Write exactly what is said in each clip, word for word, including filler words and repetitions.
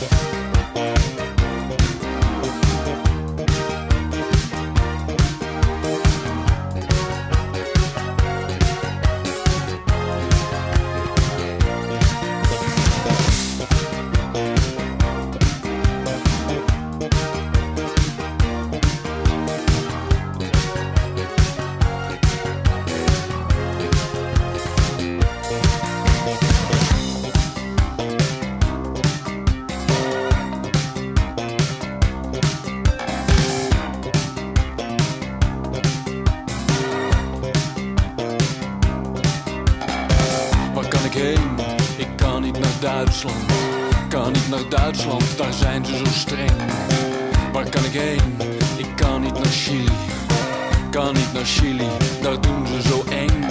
Duitsland, kan niet naar Duitsland, daar zijn ze zo streng. Waar kan ik heen? Ik kan niet naar Chili, kan niet naar Chili, daar doen ze zo eng.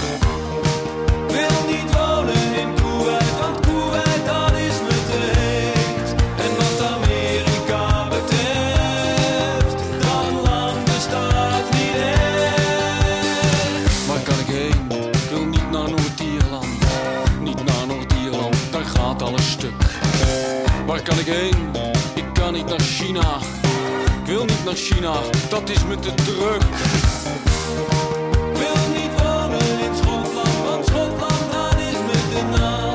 Wil niet wonen in Kuwait, want Kuwait dat is me te heet. En wat Amerika betreft, dat land bestaat niet echt. Waar kan ik heen? Ik wil niet naar Noord-Ierland, niet naar Noord-Ierland, daar gaat alles stuk. Waar kan ik heen? Ik kan niet naar China. Ik wil niet naar China, dat is me te druk. Ik wil niet wonen in Schotland, want Schotland dat is me te na.